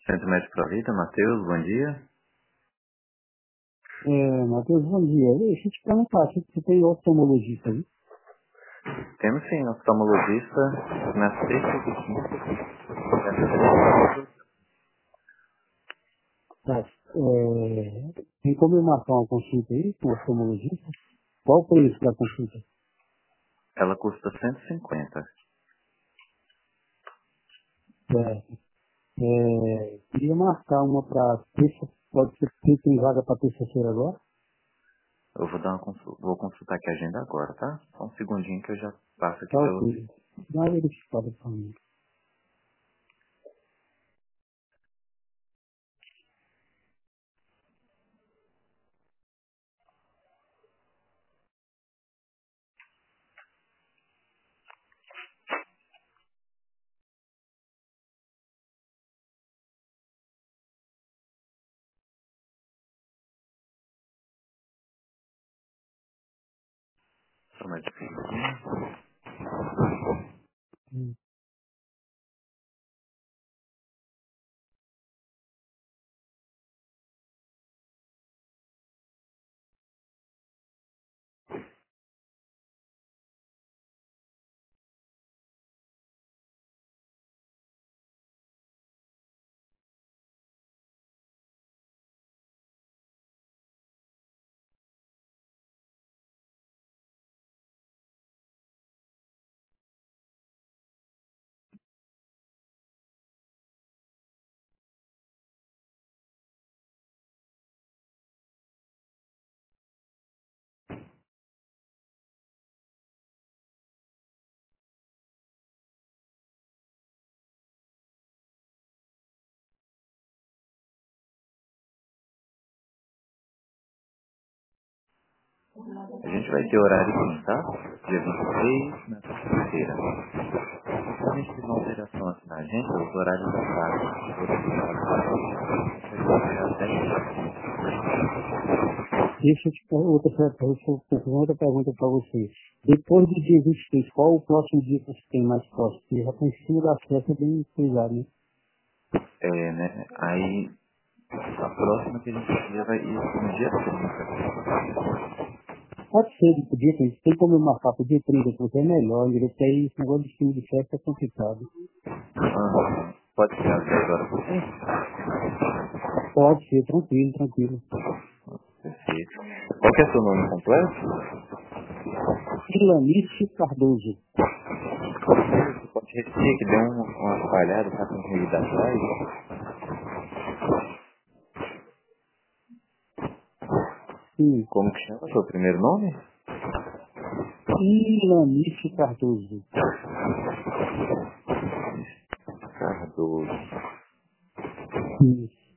Centro Médico da Vida, Matheus, bom dia. Matheus, bom dia. Deixa eu te perguntar, você tem oftalmologista aí? Temos sim, oftalmologista na sexta e quinta. Tá. Tem como eu marcar uma consulta aí com o oftalmologista? Qual o preço da consulta? Ela custa 150. Queria marcar uma para terça, pode ser que tem vaga para terça-feira agora? Eu vou dar uma consulta, vou consultar aqui a agenda agora, tá? Só um segundinho que eu já passo aqui Tá pra você. ok. Dá uma verificada para mim. Só mais um pouquinho. Hum. A gente vai ter horário sim, tá? Dia 26, na terça-feira. Se a gente fizer uma alteração aqui na agenda, os horários da tarde. Deixa eu te outra pergunta para você. Depois do dia 23, qual o próximo dia que você tem mais próximo? Porque já está em cima da festa, é bem pesado, né? Né? Aí, a próxima que a gente dia vai ir no dia 30. Pode ser, de dia 30. Tem como eu marcar para o dia 30, porque é melhor, entendeu? Porque aí esse negócio de cima de festa é complicado. Pode ser às 10 horas por dia? Pode ser, tranquilo, tranquilo. Perfeito. Qual que é o seu nome completo? Ilanice Cardoso. Você pode repetir que deu uma falhada, tá com ruído atrás? Sim, Como que chama o seu primeiro nome? Ilanice Cardoso. Cardoso. Isso.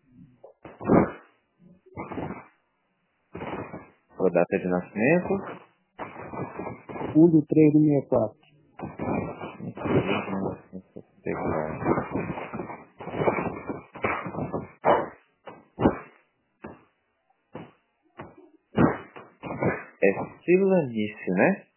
Sua data de nascimento? 1/3/64. 1964. É Silanice, né?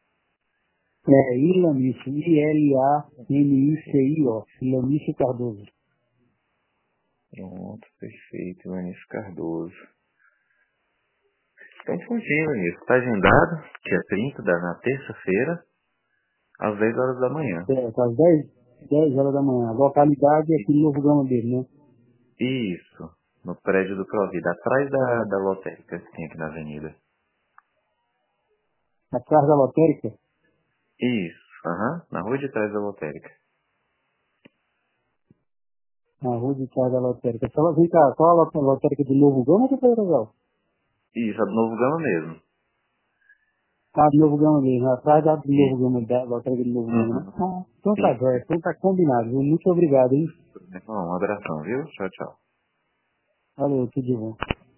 Ilanice, Ilanicio. Ilanice Cardoso. Pronto, perfeito. Silanice Cardoso. Então, funciona nisso. Está agendado, dia 30, na terça-feira, às 10 horas da manhã. Certo, às 10 horas da manhã. A localidade é aqui no Novo Gama dele, né? Isso, no prédio do Provida, atrás da lotérica que tem aqui na avenida. Atrás da lotérica? Isso, na rua de trás da lotérica. Na rua de trás da lotérica. Só vem cá, qual a lotérica do Novo Gama ou do Pedro Legal? Isso, é do Novo Gama mesmo. Ah, do Novo Gama mesmo, atrás da do Novo Isso. Gama, da lotérica do Novo Gama, né? Uhum. Então tá, Isso. Jorge, então tá combinado, viu? Muito obrigado, hein? Bom, um abração, viu? Tchau, tchau. Valeu, tudo de bom.